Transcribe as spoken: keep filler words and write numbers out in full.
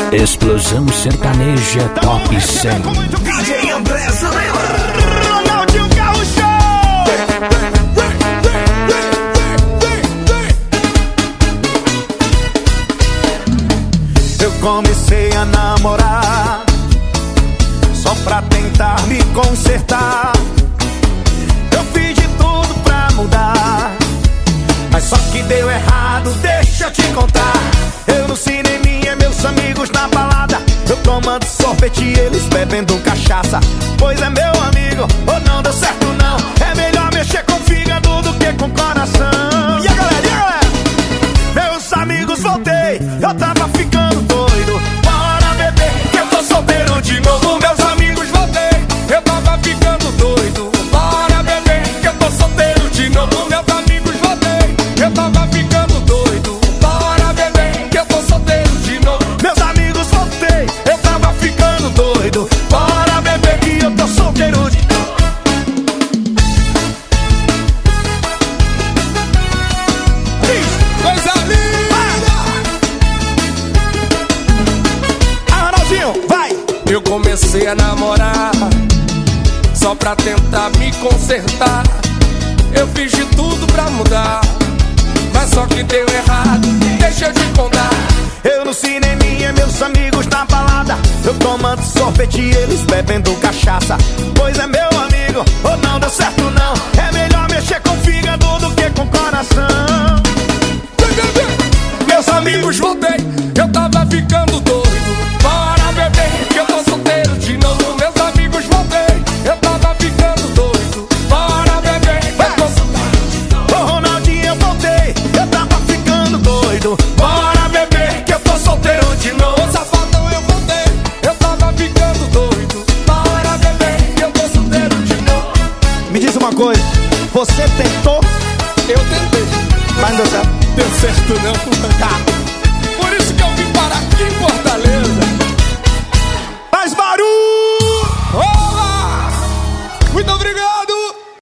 Explosão Sertaneja Top cem. D J André Zanella, Ronaldinho Gaúcho. Eu comecei a namorar só pra tentar me consertar. Eu fiz de tudo pra mudar, mas só que deu errado, deixa eu te contar. Eu no cineminha, meus amigos na balada. Eu tomando sorvete e eles bebendo cachaça. Pois é, meu amigo, ou não deu certo não. É melhor mexer com o fígado do que com o coração. E a galera, e a galera? Meus amigos, voltei, eu tava ficando doido. Bora beber, que eu tô solteiro de novo. Meus amigos, voltei, eu tava ficando doido. Bora beber, que eu tô solteiro de novo. Meus amigos, voltei, eu tava ficando doido. Bora beber, que eu tô solteiro de novo. Meus amigos, voltei, eu tava ficando doido. Bora beber, que eu tô solteiro de novo. Coisa linda! Ah, Ronaldinho, vai! Eu comecei a namorar só pra tentar me consertar. Eu fiz de tudo pra mudar, mas só que deu errado, deixa eu te contar. Eu no cineminha, meus amigos na balada. Eu tomando sorvete e eles bebendo cachaça. Pois é, meu amigo, ou não deu certo não. É melhor mexer com o fígado do que com o coração. Meus amigos, voltei, eu tava ficando doido. Bora beber, que eu tô solteiro de novo. Meus amigos, voltei, eu tava ficando doido. Bora beber, que eu tô solteiro de novo. Ô Ronaldinho, eu voltei, eu tava ficando doido. Bora beber, que eu tô solteiro de novo. Ô safadão, eu voltei, eu tava ficando doido. Bora beber, que eu tô solteiro de novo. Me diz uma coisa, você tentou, Eu tentei, mas não deu certo. deu certo não. Por isso que eu vim parar, que importa.